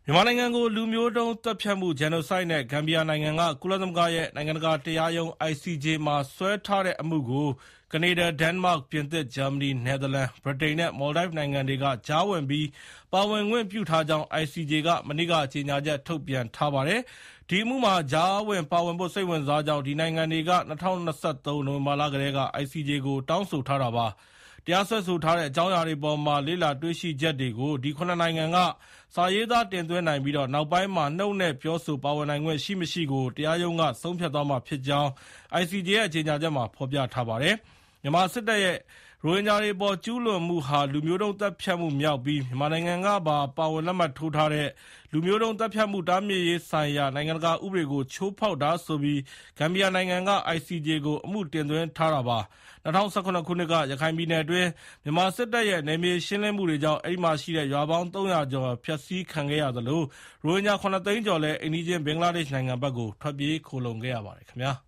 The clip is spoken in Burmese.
မြန်မာနိုင်ငံကိုလူမျိုးတုံးသတ်ဖြတ်မှု Genocide နဲ့ ဂမ်ဘီယာနိုင်ငံက ကုလသမဂ္ဂရဲ့နိုင်ငံတကာတရားရုံး ICJ မှာစွဲထားတဲ့အမှုကို ကနေဒါ၊ ဒိန်းမတ်၊ ပြင်သစ်၊ ဂျာမနီ၊ နယ်သာလန်၊ ဗြိတိန်နဲ့ မော်လ်ဒိုက်နိုင်ငံတွေက ကြားဝင်ပြီး ပါဝင်ခွင့်ပြုထားကြောင်း ICJ က မနေ့က ကြေညာချက်ထုတ်ပြန်ထားပါတယ်။ ဒီအမှုမှာ ကြားဝင်ပါဝင်ဖို့ စိတ်ဝင်စားကြောင်း ဒီနိုင်ငံတွေက ၂၀၂၃ နိုဝင်ဘာလကတည်းက ICJ ကို တောင်းဆိုထားတာပါ။ တရားစွဲဆိုထားတဲ့အကြောင်းအရာတွေအပေါ် လေ့လာတွေ့ရှိချက်တွေကို ဒီ ၇ နိုင်ငံက စာရေးသားတင်သွင်းနိုင်ပြီး နောက်ပိုင်းမှာ နှုတ်နဲ့ပြောဆိုပါဝင်နိုင်ခွင့်ရှိမရှိကို တရားရုံးက ဆုံးဖြတ်သွားမှာဖြစ်ကြောင်း ICJ ရဲ့ ကြေညာချက်မှာ ဖော်ပြထားပါတယ်။ မြန်မာစစ်တပ်ရဲ့ ရိုဟင်ဂျာတွေအပေါ်ကျူးလွန်မှုဟာ လူမျိုးတုံးသတ်ဖြတ်မှုမြောက်ပြီး မြန်မာနိုင်ငံကပါ ပါဝင်လက်မှတ်ထိုးထားတဲ့ လူမျိုးတုံးသတ်ဖြတ်မှုတားမြစ်ရေးဆိုင်ရာ နိုင်ငံတကာဥပဒေကို ချိုးဖောက်တာဆိုပြီး ဂမ်ဘီယာနိုင်ငံက ICJ ကို အမှုတင်သွင်းထားတာပါ။ ၂၀၁၇ ခုနှစ်က ရခိုင်ပြည်နယ်အတွင်း မြန်မာစစ်တပ်ရဲ့ နယ်မြေရှင်းလင်းမှုတွေကြောင့် အဲဒီမှာရှိတဲ့ ရွာပေါင်း ၃၀၀ ကျော် ဖျက်ဆီးခံခဲ့ရသလို ရိုဟင်ဂျာ ၇ သိန်းကျော်လည်း အိမ်နီးချင်း ဘင်္ဂလားဒေ့ရှ်နိုင်ငံဘက်ကို ထွက်ပြေးခိုလှုံခဲ့ရပါတယ်ခင်ဗျာ။